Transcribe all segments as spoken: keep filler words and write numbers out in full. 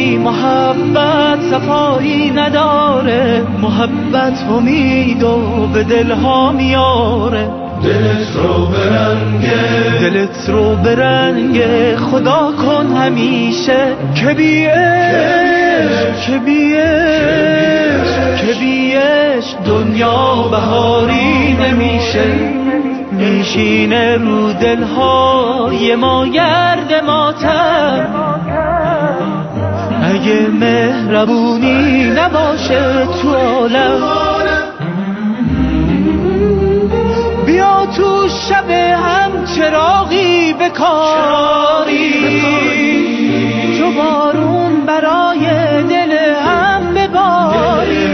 بی محبت صفایی نداره، محبت امید و به دلها میاره. دلت رو برنگه، دلت رو برنگه، خدا کن همیشه که بیش که بیش که بیش دنیا بهاری نمیشه. میشینه رو دلهای ما گرد ماتم، اگه مهربونی نباشه تو عالم. بیا تو شب هم چراغی بکاری، تو بارون برای دل هم بباری.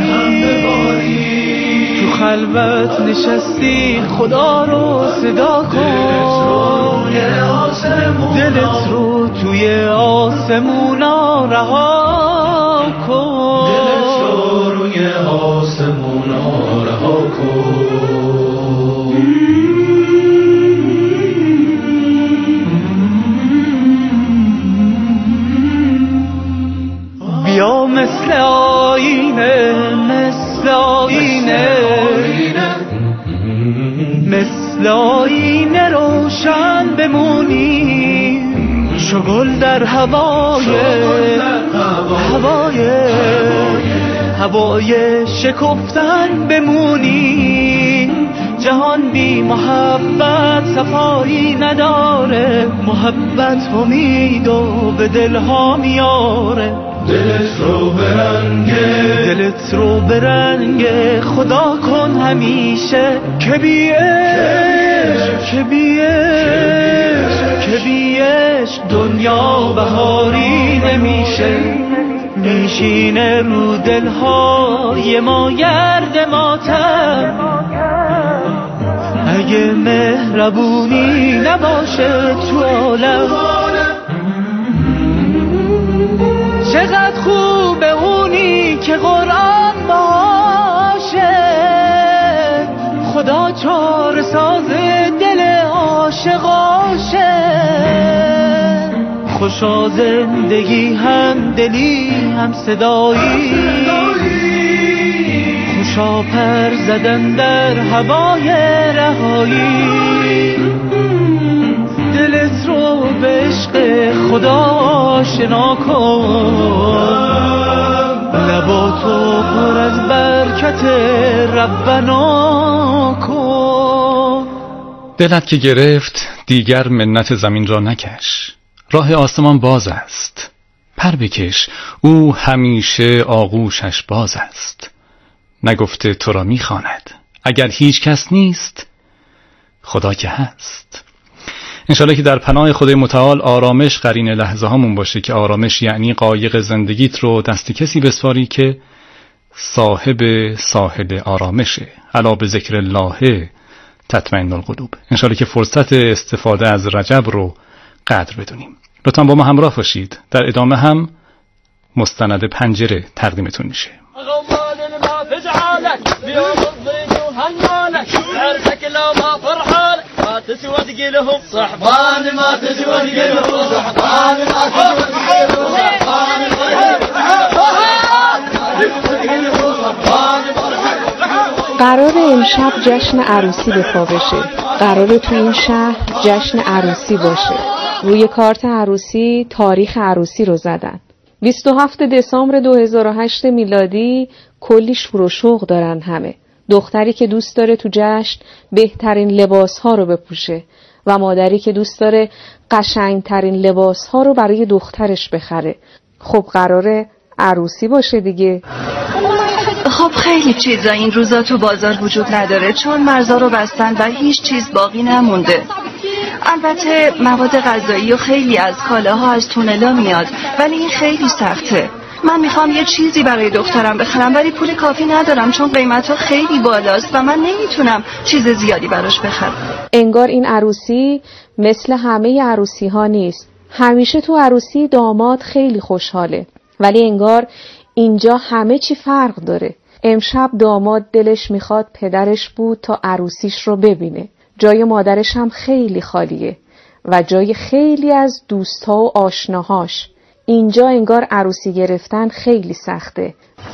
تو خلوت نشستی خدا رو صدا کن، دلت رو توی آسمونا رها کن، دلت رو روی آسمونا رها کن. بیا مثل آینه، مثل آینه، مثل آینه روشن بمونی. چو گل در هوای هوای هوای شکفتن بمونی. جهان بی محبت صفایی نداره، محبت امید و به دلها میاره. دلت رو برنگه، دلت رو برنگه، خدا کن همیشه که بیش که بیش که بیش دنیا بهاری نمیشه. میشینه رو دلهای ما گرد ماتم، اگه مهربونی نباشه تو عالم. چقدر خوبه اونی که قرآن باشه، خدا چاره ساز دل عاشقاشه. خوشا زندگی هم دلی هم صدایی، خوشا پر زدن در هوای رهایی. دلت رو به عشق خدا آشنا کن، لباتو پر از برکت ربنا کن. دلت که گرفت دیگر منت زمین را نکش، راه آسمان باز است، پر بکش او همیشه آغوشش باز است. نگفته تو را میخواند، اگر هیچ کس نیست خدا که هست. انشالله که در پناه خدای متعال آرامش قرین لحظه هامون باشه، که آرامش یعنی قایق زندگیت رو دست کسی بسپاری که صاحب ساحل آرامشه. الا به ذکر الله تطمئن القلوب. انشالله که فرصت استفاده از رجب رو قدر بدونیم. لطفاً با ما همراه باشید، در ادامه هم مستند پنجره تقدیمتون میشه. تسوى تقلهم صحبان ما تسوى تقلهم صحبان ما تسوى تقلهم. قرار امشب جشن عروسی به پا بشه، قرار تو این شهر جشن عروسی باشه. روی کارت عروسی تاریخ عروسی رو زدن، بیست و هفتم دسامبر دو هزار و هشت میلادی. کلی شور و شوق دارن همه. دختری که دوست داره تو جشن بهترین لباسها رو بپوشه و مادری که دوست داره قشنگترین لباسها رو برای دخترش بخره. خب قراره عروسی باشه دیگه. خب خیلی چیزا این روزا تو بازار وجود نداره، چون مرزا رو بستن و هیچ چیز باقی نمونده. البته مواد غذایی و خیلی از کالاها از تونلا میاد، ولی این خیلی سخته. من میخوام یه چیزی برای دخترم بخرم، ولی پول کافی ندارم چون قیمتها خیلی بالاست و من نمیتونم چیز زیادی براش بخرم. انگار این عروسی مثل همه عروسی ها نیست. همیشه تو عروسی داماد خیلی خوشحاله، ولی انگار اینجا همه چی فرق داره. امشب داماد دلش میخواد پدرش بود تا عروسیش رو ببینه. جای مادرش هم خیلی خالیه و جای خیلی از دوستا و آشناهاش. اینجا انگار عروسی گرفتن خیلی سخته.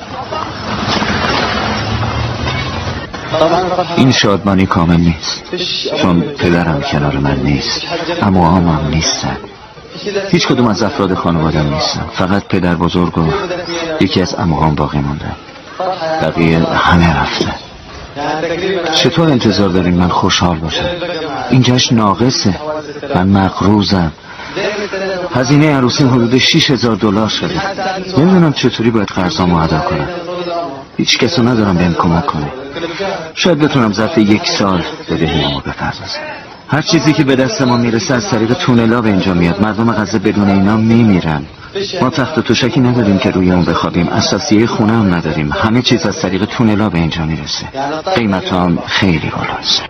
این شادمانی کامل نیست، چون پدرم کنار من نیست، عموام هم نیستن، هیچ کدوم از افراد خانوادم نیستن. فقط پدر بزرگ و یکی از عموام باقی موندن، بقیه همه رفتن. چطور انتظار دارین من خوشحال باشم؟ این جشن ناقصه، من مقروضم. هزینه عروسی حدود شش هزار دلار شده. نمیدونم چطوری باید قرضامو ادا کنم. هیچ کسو ندارم بهم کمک کنه. شاید بتونم ظرف یک سال بدهیامو بپردازم. هر چیزی که به دست ما میرسه از طریق تونلا به اینجا میاد. مردم غزه بدون اینا میمیرن. ما تخت و توشکی نداریم که روی اون بخوابیم، اساسیه خونه هم نداریم. همه چیز از طریق تونلا به اینجا میرسه. قیمت هم خیلی بالاست.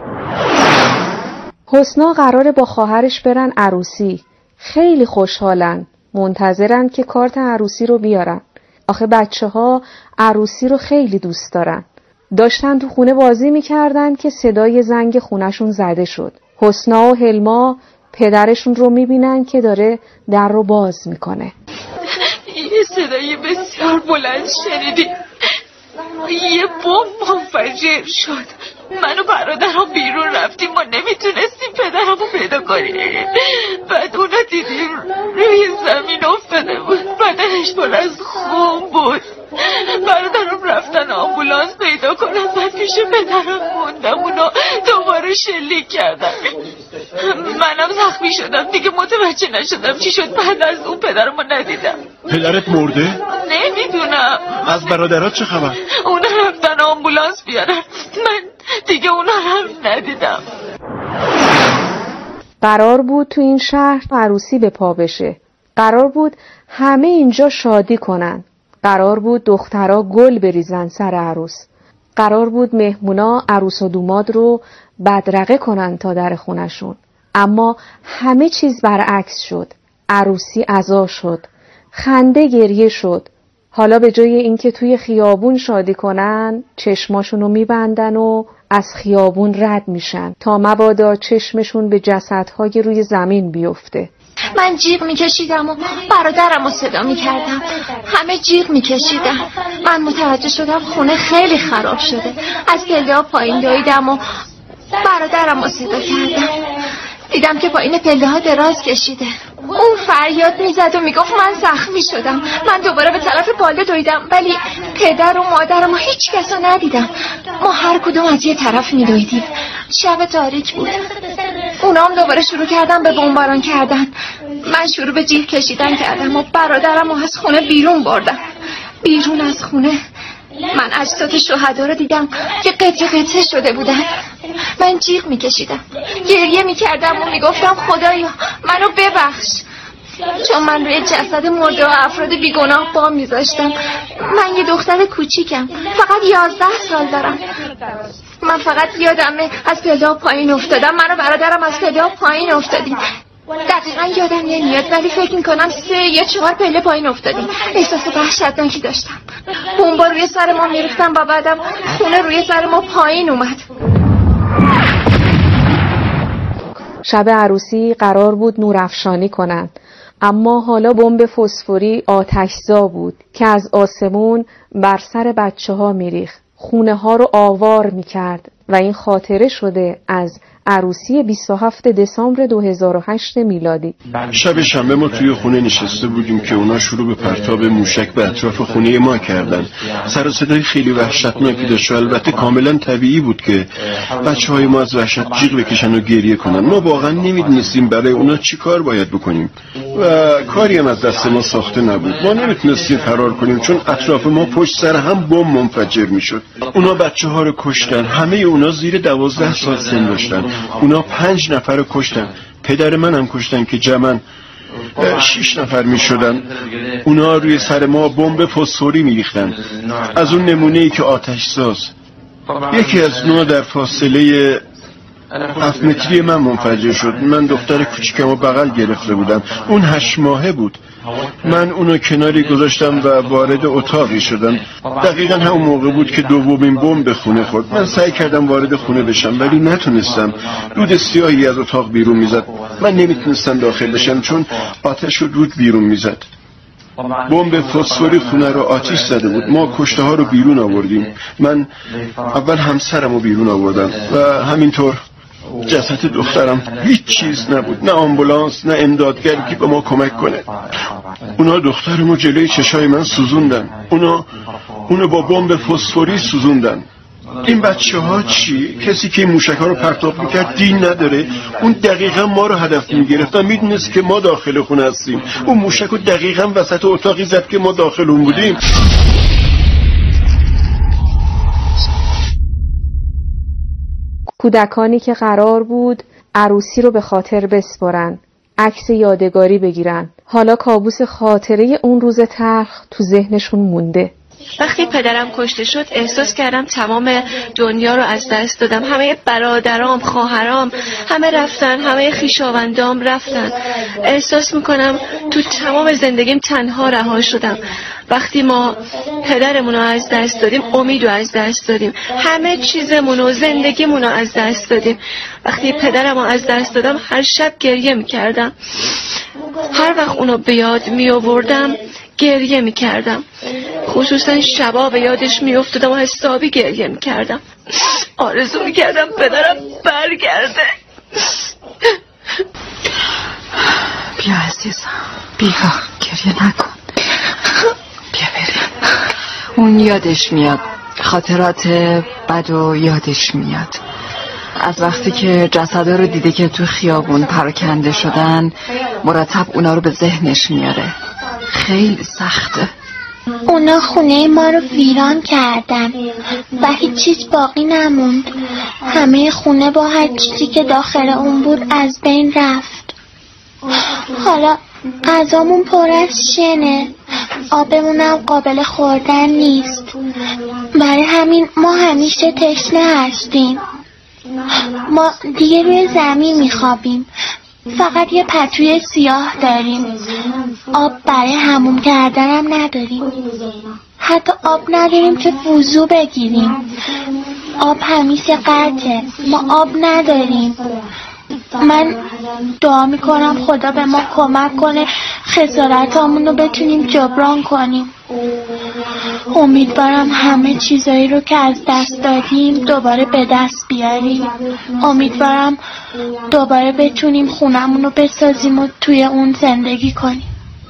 حسنا قراره با خواهرش برن عروسی. خیلی خوشحالن، منتظرن که کارت عروسی رو بیارن. آخه بچه ها عروسی رو خیلی دوست دارن. داشتن تو خونه بازی میکردن که صدای زنگ خونشون زده شد. حسنا و هلما پدرشون رو میبینن که داره در رو باز میکنه. یه صدای بسیار بلند شنیدیم، یه بمب منفجر شد. من و برادرم بیرون رفتیم، ما نمیتونستیم پدرمو پیدا کنیم. بعد اونا دیدیم روی زمین افتاده بود، بدنش پر از خون بود. برادرم رفتن آمبولانس پیدا کنن، بعد پیش پدرم موندم، اونا دوباره شلیک کردن. منم زخمی شدم، دیگه متوجه نشدم چی شد. بعد از اون پدرمو ندیدم. پدرت مرده؟ نمیدونم. از برادرات چه خبر؟ اونا رفتن آمبولانس بیارن، من دیگه اونا هم ندیدم. قرار بود تو این شهر عروسی به پا بشه. قرار بود همه اینجا شادی کنن. قرار بود دخترها گل بریزن سر عروس. قرار بود مهمونا عروس و دوماد رو بدرقه کنن تا در خونشون. اما همه چیز برعکس شد. عروسی عزا شد. خنده گریه شد. حالا به جای اینکه توی خیابون شادی کنن، چشماشونو میبندن و از خیابون رد میشن تا مبادا چشمشون به جسدهای روی زمین بیفته. من جیغ میکشیدم و برادرم رو صدا میکردم. همه جیغ میکشیدم. من متوجه شدم خونه خیلی خراب شده. از پله ها پایین دویدم و برادرم رو صدا کردم. دیدم که پایین پله ها دراز کشیده. اون فریاد میزد و میگفت من زخمی شدم. من دوباره به طرف بالا دویدم، ولی پدر و مادرم و هیچ کس رو ندیدم. ما هر کدوم از یه طرف میدویدیم. شب تاریک بود. اونا هم دوباره شروع کردن به بمباران کردن. من شروع به جیغ کشیدن کردم و برادرم رو از خونه بیرون بردم. بیرون از خونه من اجساد شهدا رو دیدم که قطره قطره شده بودن. من جیغ میکشیدم، گریه میکردم و میگفتم خدایا منو ببخش، چون من روی جسد مرده و افراد بیگناه پا میذاشتم. من یه دختر کوچیکم، فقط یازده سال دارم. من فقط یادمه از پله پایین افتادم. من و برادرم از پله پایین افتادیم. دقیقا یادم نمیاد، ولی فکر میکنم سه یا چهار پله پایین افتادیم. احساس وحشتناکی داشتم. بمبا روی سر ما میریختن و بعدم خونه روی سر ما پایین اومد. شب عروسی قرار بود نورافشانی کنن، اما حالا بمب فسفوری آتشزا بود که از آسمون بر سر بچه ها میریخت. خونه ها رو آوار میکرد و این خاطره شده از عروسی بیست و هفتم دسامبر دو هزار و هشت میلادی. شب شنبه ما توی خونه نشسته بودیم که اونا شروع به پرتاب موشک به اطراف خونه ما کردن. سر و صدای خیلی وحشتناکی داشت و البته کاملا طبیعی بود که بچه های ما از وحشت جیغ بکشن و گریه کنن. ما واقعا نمیدونستیم برای اونا چی کار باید بکنیم و کاری هم از دست ما ساخته نبود. ما نمیتونستیم فرار کنیم چون اطراف ما پشت سر هم بمب منفجر میشد. اونا بچه ها رو کشتن. همه اونا زیر دوازده سال سن داشتن. اونا پنج نفر رو کشتن. پدر من هم کشتن که جمعاً شش نفر می شدن. اونا روی سر ما بمب فسفوری می ریختن. از اون نمونه‌ای که آتش ساز. یکی از اونا در فاصله هفت متری من منفجر شد. من دختر کوچیکم رو بغل گرفته بودم. اون هشت ماهه بود. من اونو کناری گذاشتم و وارد اتاقی شدم. دقیقا همون موقع بود که دومین بمب به خونه خورد. من سعی کردم وارد خونه بشم ولی نتونستم. دود سیاهی از اتاق بیرون میزد. من نمیتونستم داخل بشم چون آتش و دود بیرون میزد. بمب فسفوری خونه رو آتیش زده بود. ما کشته ها رو بیرون آوردیم. من اول همسرم رو بیرون آوردم و همینطور جسد دخترم. هیچ چیز نبود، نه آمبولانس نه امدادگری که به ما کمک کنه. اونا دخترمو جلوی چشای من سوزوندن. اونا اونو با بمب فسفوری سوزوندن. این بچه ها چی؟ کسی که این موشک ها رو پرتاب میکرد دین نداره. اون دقیقا ما رو هدف میگرفتن، میدونست که ما داخل خونه هستیم. اون موشک رو دقیقا وسط اتاقی زد که ما داخل اون بودیم. کودکانی که قرار بود عروسی رو به خاطر بسپارن، عکس یادگاری بگیرن، حالا کابوس خاطره اون روز تلخ تو ذهنشون مونده. وقتی پدرم کشته شد احساس کردم تمام دنیا رو از دست دادم. همه برادرام، خواهرام همه رفتن، همه خویشاوندام رفتن. احساس میکنم تو تمام زندگیم تنها رها شدم. وقتی ما پدرمون رو از دست دادیم امید رو از دست دادیم، همه چیزمون و زندگیمون رو از دست دادیم. وقتی پدرم رو از دست دادم هر شب گریه میکردم. هر وقت اونو به یاد میآوردم گریه میکردم. خصوصا شبا به یادش میافتادم و حسابی گریه میکردم. آرزو میکردم پدرم برگرده. بیا عزیزم، بیا گریه نکن، بیا بریم. اون یادش میاد، خاطرات بد و یادش میاد. از وقتی که جسدا رو دیده که تو خیابون پراکنده شدن مرتب اونا رو به ذهنش میاره. خیلی سخته. اونا خونه ما رو ویران کردن و هیچ چیز باقی نموند. همه خونه با هر چیزی که داخل اون بود از بین رفت. حالا غذامون پر از شنه، آبمونم قابل خوردن نیست. برای همین ما همیشه تشنه هستیم. ما دیگه روی زمین میخوابیم. فقط یه پتوی سیاه داریم. آب برای حموم کردنم نداریم. حتی آب نداریم که وضو بگیریم. آب همیشه قطعه. ما آب نداریم. من دعا میکنم خدا به ما کمک کنه خسارتامون رو بتونیم جبران کنیم. امیدوارم همه چیزایی رو که از دست دادیم دوباره به دست بیاریم. امیدوارم دوباره بتونیم خونمون رو بسازیم و توی اون زندگی کنیم.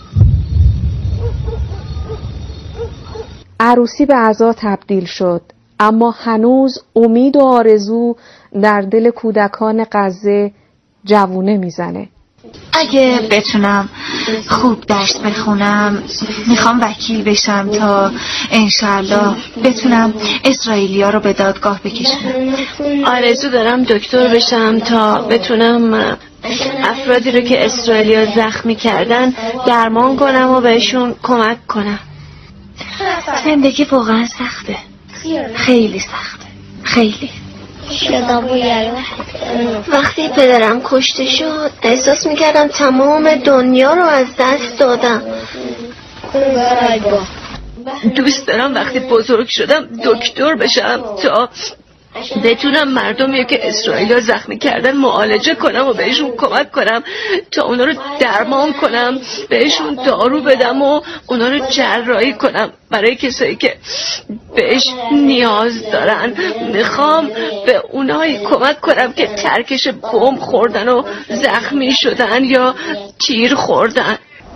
عروسی به عزا تبدیل شد، اما هنوز امید و آرزو در دل کودکان غزه جوونه میزنه. اگه بتونم خوب درس بخونم میخوام وکیل بشم تا انشالله بتونم اسرائیلیا رو به دادگاه بکشم. آرزو دارم دکتر بشم تا بتونم افرادی رو که اسرائیلیا زخمی کردن درمان کنم و بهشون کمک کنم. زندگی واقعا سخته، خیلی سخته، خیلی. وقتی پدرم کشته شد احساس میکردم تمام دنیا رو از دست دادم. دوست دارم وقتی بزرگ شدم دکتر بشم تا بتونم مردمی که اسرائیل زخمی کردن معالجه کنم و بهشون کمک کنم، تا اونا رو درمان کنم، بهشون دارو بدم و اونا رو جراحی کنم برای کسایی که بهش نیاز دارن. میخوام به اونایی کمک کنم که ترکش بمب خوردن و زخمی شدن یا تیر خوردن.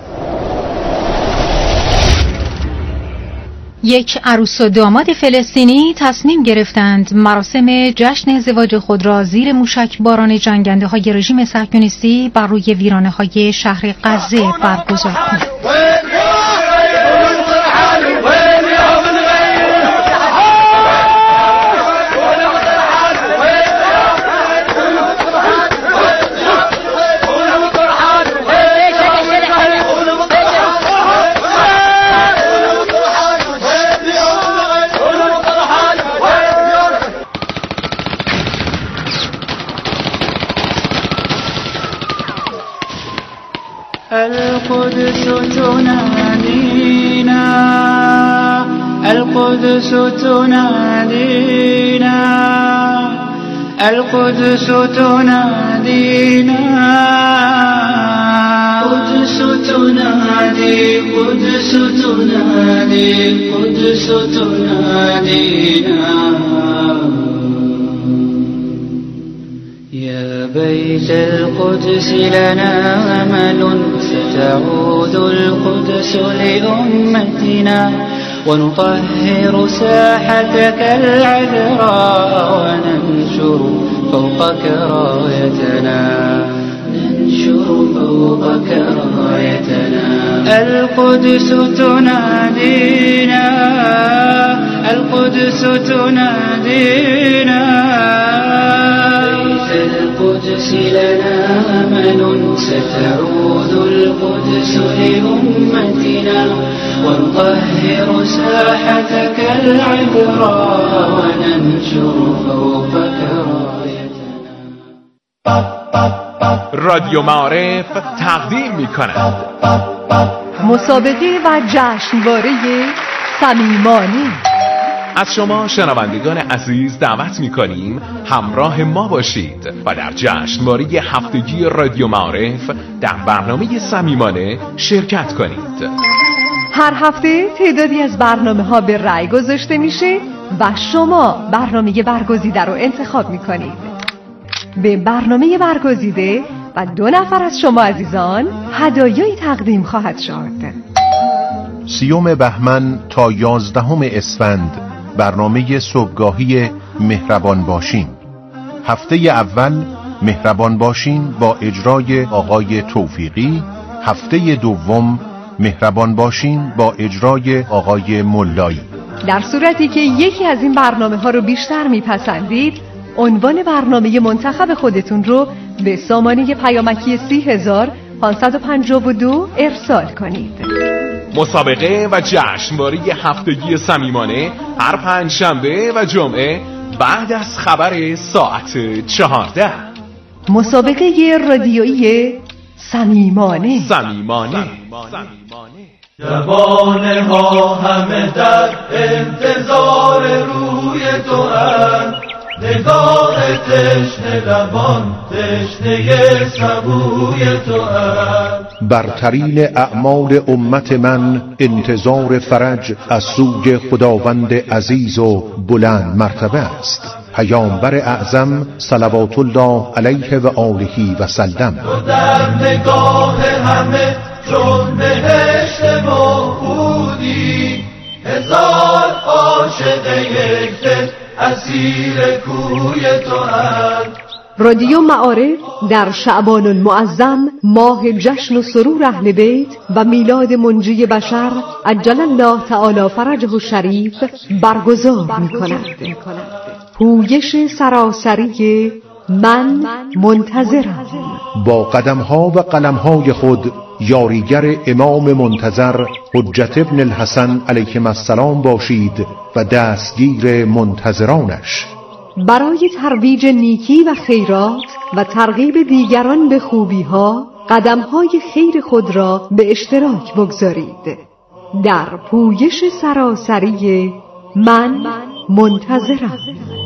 یک عروس و داماد فلسطینی تصمیم گرفتند مراسم جشن ازدواج خود را زیر موشک باران جنگنده های رژیم صهیونیستی بر روی ویرانه های شهر غزه برگزار کنند. القدس تنادينا القدس تنادينا القدس تنادينا القدس تنادي قدس تنادي قدس تنادينا يا بيت القدس لنا أمل ستعود القدس لأمتنا ونطهر ساحتك العذراء وننشر فوقك رايتنا ننشر فوقك رايتنا القدس تنادينا القدس تنادينا بيت القدس لنا أمل ستعود القدس لأمتنا ونطهر ساحتك العذراء وننشر فوقك رايتنا. رادیو معارف تقدیم می کند مسابقه و جشنواره صمیمانه. از شما شنوندگان عزیز دعوت می‌کنیم همراه ما باشید و در جشنواره هفتگی رادیو معارف در برنامه صمیمانه شرکت کنید. هر هفته تعدادی از برنامه‌ها به رأی گذاشته میشه و شما برنامه برگزیده رو انتخاب می‌کنید. به برنامه برگزیده و دو نفر از شما عزیزان هدایایی تقدیم خواهد شد. سیوم بهمن تا یازدهم اسفند برنامه صبحگاهی مهربان باشین. هفته اول مهربان باشین با اجرای آقای توفیقی. هفته دوم مهربان باشین با اجرای آقای ملایی. در صورتی که یکی از این برنامه ها رو بیشتر میپسندید عنوان برنامه منتخب خودتون رو به سامانه پیامکی سی هزار پانصد و پنجاه و دو ارسال کنید. مسابقه و جشنواره هفتگی صمیمانه هر پنج شنبه و جمعه بعد از خبر ساعت چهارده. مسابقه رادیویی صمیمانه. صمیمانه. جوانه ها همه در انتظار روی تو هست، نگاه تشنه لبان تشنه سبوی تو هست. برترین اعمال امت من انتظار فرج از سوی خداوند عزیز و بلند مرتبه است. پیامبر اعظم صلوات الله علیه و آله و سلم. تو در نگاه همه چون بهشت موعودی، هزار عاشق یک دل اسیر کوی تو هست. رادیو معارف در شعبان المعظم ماه جشن و سرور اهل بیت و میلاد منجی بشر عجل الله تعالی فرجه الشریف برگزار می کند. پویش سراسری من منتظرم. با قدمها و قلمهای خود یاریگر امام منتظر حجت ابن الحسن علیه السلام باشید و دستگیر منتظرانش. برای ترویج نیکی و خیرات و ترغیب دیگران به خوبی‌ها قدم‌های خیر خود را به اشتراک بگذارید. در پویش سراسری من منتظرم.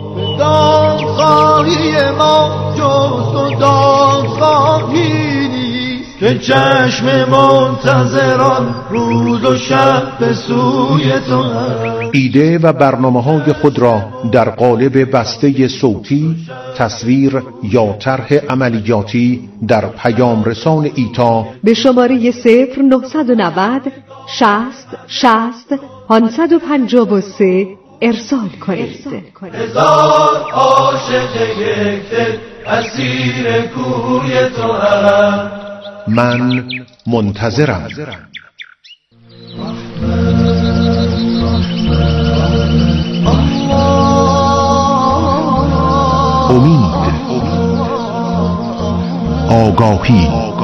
دادخواهی ما جز تو دادخواهی نیست که چشم منتظران روز و شب به سوی تو هست. ایده و برنامه‌های خود را در قالب بسته صوتی، تصویر یا طرح عملیاتی در پیام رسان ایتا به شماره صفر نهصد و نود شصت شصت پانصد و پنجاه و سه ارسال کنید. هزار عاشق یک دل اسیر کوی تو هست. من منتظرم. امید، آگاهی،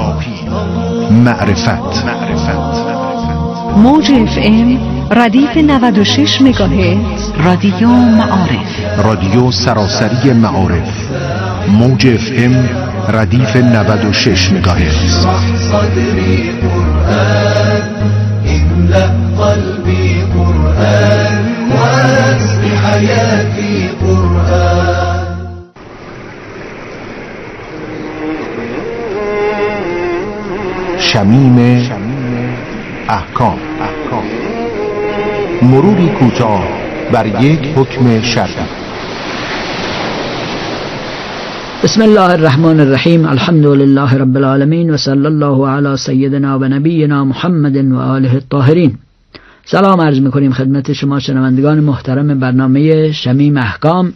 معرفت. موج اف ام ردیف نود و شش مگاهرتز رادیو معارف. رادیو سراسری معارف. موج اف ام ردیف نود و شش مگاهرتز. صدری قرآن املأ قلبی قرآن واسق حیاتی قرآن. شمیم احکام. مروری کوتاه بر یک حکم شرعی. بسم الله الرحمن الرحیم. الحمد لله رب العالمین و صلی الله علی سیدنا و نبینا محمد و آله الطاهرین. سلام عرض میکنیم خدمت شما شنوندگان محترم برنامه شمیم احکام.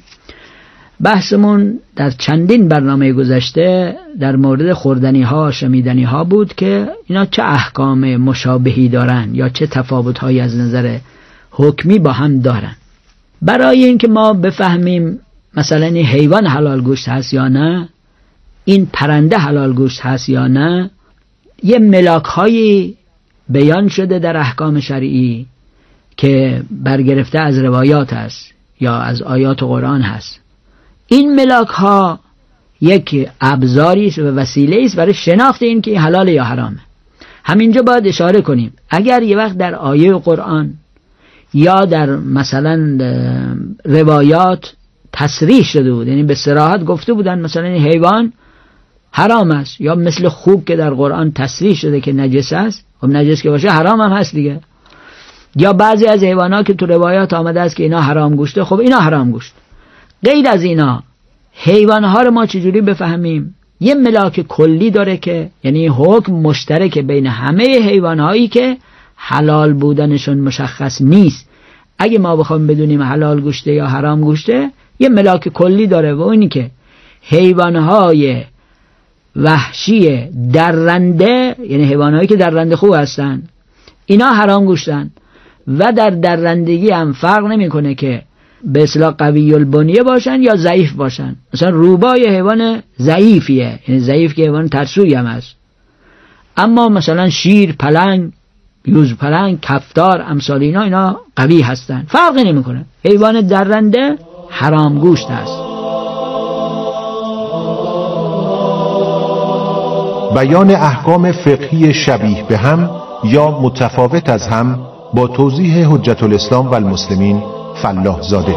بحثمون در چندین برنامه گذشته در مورد خوردنی ها، شمیدنی ها بود که اینا چه احکام مشابهی دارن یا چه تفاوت هایی از نظر حکمی با هم دارن. برای اینکه ما بفهمیم مثلا این حیوان حلال گوشت هست یا نه، این پرنده حلال گوشت هست یا نه، یه ملاک هایی بیان شده در احکام شرعی که برگرفته از روایات هست یا از آیات قرآن هست. این ملاک ها یک ابزاری است و وسیله است برای شناخت این که حلال یا حرامه. همینجا باید اشاره کنیم اگر یه وقت در آیه قرآن یا در مثلا روایات تصریح شده بود، یعنی به صراحت گفته بودن مثلا این حیوان حرام است، یا مثل خوک که در قرآن تصریح شده که نجس است، خب نجس که باشه حرام هم هست دیگه، یا بعضی از حیوانات که تو روایات آمده است که اینا حرام گوشته، خب اینا حرام گوشت. غیر از اینا حیوانها رو ما چجوری بفهمیم؟ یه ملاک کلی داره که یعنی حکم مشترک بین همه حیوانهایی که حلال بودنشون مشخص نیست. اگه ما بخوایم بدونیم حلال گوشته یا حرام گوشته، یه ملاک کلی داره و اینی که حیوانهای وحشی درنده، یعنی حیوانهایی که درنده خوب هستن، اینا حرام گوشتن و در درندگی هم فرق نمیکنه که به اصطلاح قوی البنیه باشن یا ضعیف باشن. مثلا روبای حیوان ضعیفیه، یعنی ضعیف که حیوان ترسوی هم هست، اما مثلا شیر، پلنگ، یوز پلنگ، کفتار، امثال اینا اینا قوی هستن، فرقی نمیکنه. حیوان درنده حرام گوشت است. بیان احکام فقهی شبیه به هم یا متفاوت از هم با توضیح حجت الاسلام و المسلمین فلاح زاده.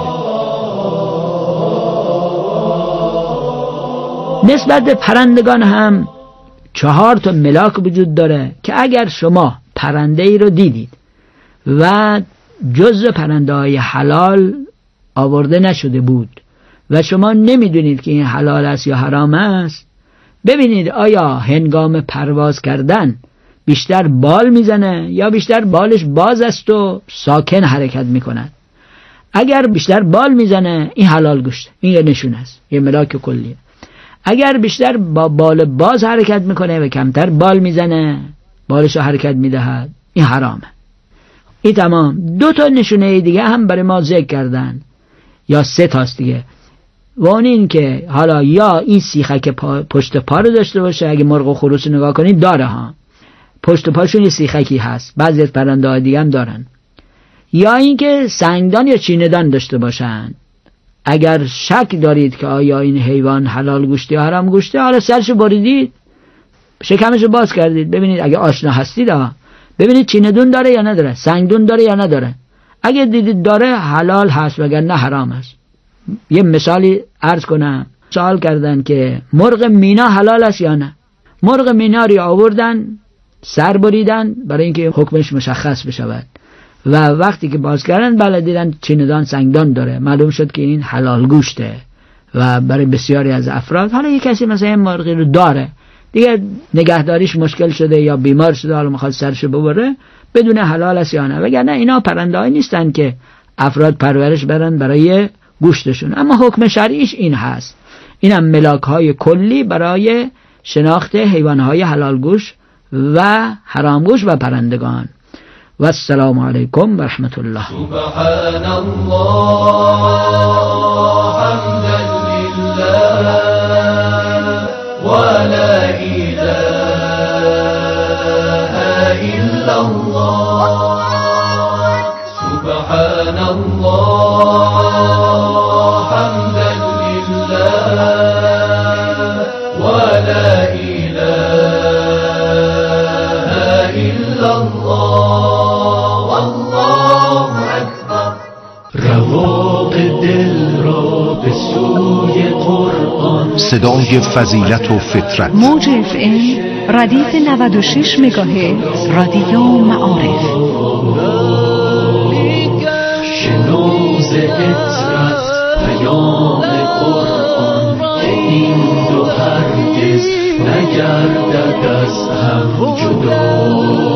نسبت به پرندگان هم چهار تا ملاک وجود داره که اگر شما پرنده ای رو دیدید و جزء پرنده های حلال آورده نشده بود و شما نمیدونید که این حلال است یا حرام است، ببینید آیا هنگام پرواز کردن بیشتر بال میزنه یا بیشتر بالش باز است و ساکن حرکت میکند. اگر بیشتر بال میزنه این حلال گوشت، این یه نشون است، یه ملاک کلیه. اگر بیشتر با بال باز حرکت میکنه و کمتر بال میزنه، بالش رو حرکت میدهد، این حرامه. این تمام. دو تا نشونه دیگه هم برای ما ذکر کردن یا سه تاست دیگه، و اون این که حالا یا این سیخک پا پشت پا رو داشته باشه، اگه مرغ و خروس نگاه کنید داره ها، پشت پاشون یه سیخکی هست، بعضی از پرنده ها دیگه هم دارن، یا اینکه سنگدان یا چیندان داشته باشن. اگر شک دارید که آیا این حیوان حلال گوشته یا حرام گوشته، حالا سرشو بریدید، شکمشو باز کردید، ببینید اگه آشنا هستید ها، ببینید چیندون داره یا نداره، سنگدون داره یا نداره. اگه دیدید داره حلال هست وگرنه حرام هست. یه مثالی عرض کنم. سوال کردن که مرغ مینا حلال است یا نه. مرغ مینا رو آوردن، سر بریدن برای اینکه حکمش مشخص بشود و وقتی که باز کردن بله دیدن چیندان سنگدان داره، معلوم شد که این حلال گوشته. و برای بسیاری از افراد، حالا یک کسی مثلا این مرغی رو داره دیگه نگهداریش مشکل شده یا بیمار شده، حالا میخواد سرشو ببره، بدون حلال است یا نه. وگرنه اینا پرنده‌ای نیستن که افراد پرورش برن برای گوشتشون. اما حکم شرعیش این هست. اینم ملاک‌های کلی برای شناخت حیوان‌های حلال گوشت و حرام گوشت و پرندگان. و السلام علیکم و رحمت الله. سبحان الله حمدا لله و لا اله الا الله. سبحان الله حمدا لله و لا اله الا الله. والله اکبر. رواق دل را به سوی قرآن، صدای فضیلت و فطرت، موج اف ام ردیف نود و شش مگاهرتز رادیو معارف. شنوز اطرت پیام قرآن که این دو هرگز نگردد از هم جدا.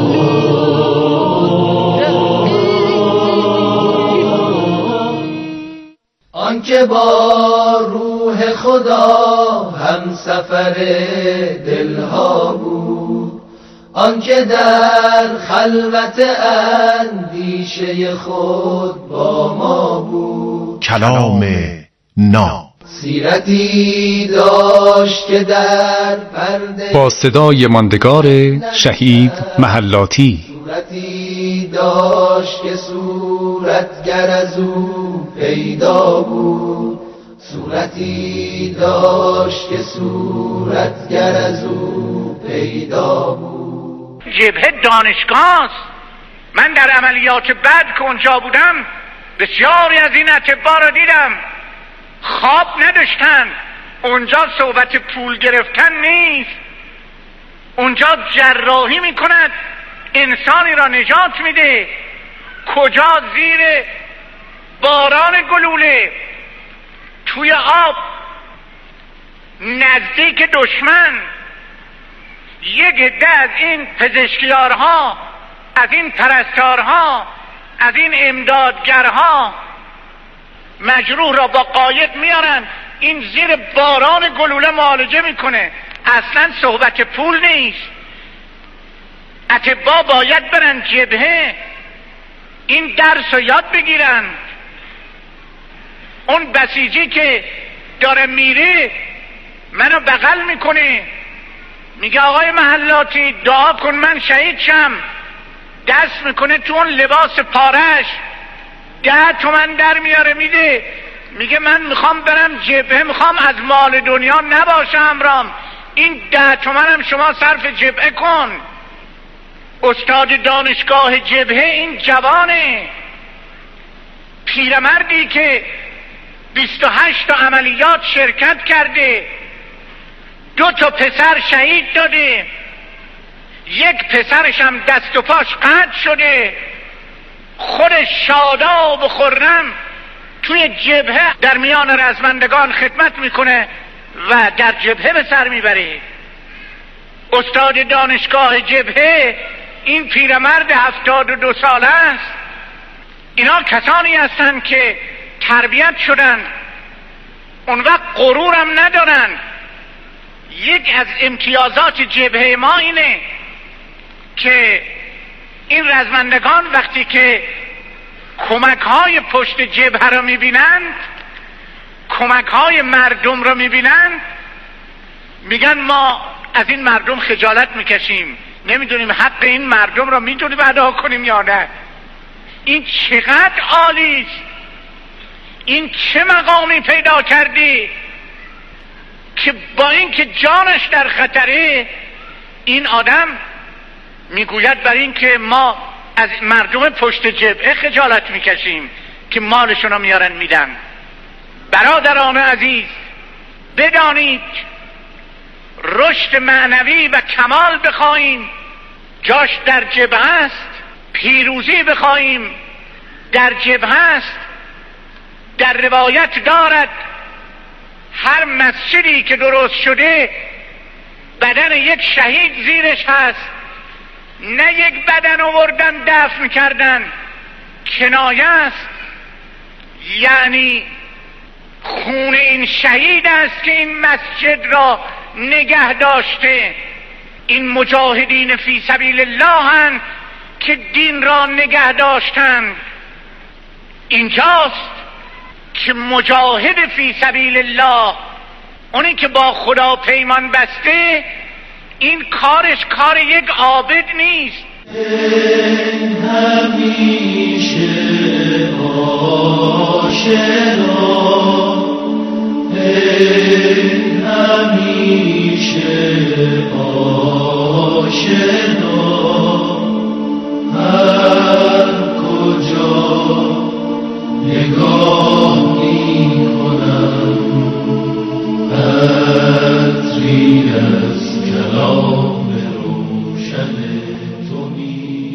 آنکه با روح خدا هم سفر دلها بود، آنکه در خلوت اندیشه خود با ما بود. کلام ناب سیرتی داشت که در پرده با صدای ماندگار شهید محلاتی. صورتی داشت که صورتگر از او پیدا بود. صورتی داشت که صورتگر از او پیدا بود. جبهه دانشگاه است. من در عملیات بعد که اونجا بودم بسیاری از این اتباع را دیدم، خواب نداشتن. اونجا صحبت پول گرفتن نیست، اونجا جراحی میکند، انسانی را نجات میده. کجا؟ زیر باران گلوله، توی آب، نزدیک دشمن. یک عده از این پزشکیارها، از این پرستارها، از این امدادگرها مجروح را با قایق میارن، این زیر باران گلوله معالجه میکنه. اصلا صحبت پول نیست. اتباع باید برن جبهه، این درس رو یاد بگیرن. اون بسیجی که داره میره منو بغل میکنه، میگه آقای محلاتی دعا کن من شهید شم. دست میکنه تو اون لباس پارش، ده تومن در میاره میده، میگه من میخوام برم جبهه، میخوام از مال دنیا نباشم رام، این ده تومنم شما صرف جبهه کن. استاد دانشگاه جبهه این جوانه، پیرمردی که بیست و هشت تا عملیات شرکت کرده، دو تا پسر شهید داده، یک پسرش هم دست و پاش قطع شده، خودش شاداب و خرم توی جبهه در میان رزمندگان خدمت میکنه و در جبهه به سر میبره. استاد دانشگاه جبهه این پیرمرد هفتاد و دو ساله است. اینا کسانی هستند که تربیت شدن، اون وقت غرورم ندارن. یک از امتیازات جبهه ما اینه که این رزمندگان وقتی که کمک های پشت جبهه را میبینند، کمک های مردم را میبینند، میگن ما از این مردم خجالت میکشیم، نمیدونیم حق این مردم را میتونیم ادا کنیم یا نه. این چقدر عالی است، این چه مقامی پیدا کردی که با اینکه جانش در خطره این آدم میگوید برای اینکه ما از مردم پشت جبهه خجالت میکشیم که مالشون رو میارن میدن. برادران عزیز، بدانید رشد معنوی و کمال بخواهیم جاش در جبهه است، پیروزی بخواهیم در جبهه است. در روایت دارد هر مسجدی که درست شده بدن یک شهید زیرش هست، نه یک بدن آوردن دفن کردن، کنایه است. یعنی خون این شهید است که این مسجد را نگه داشته. این مجاهدین فی سبیل الله هستند که دین را نگه داشتند. اینجاست که مجاهد فی سبیل الله، اونی که با خدا پیمان بسته، این کارش کار یک عابد نیست. همیشه آشنا، همیشه آشنا.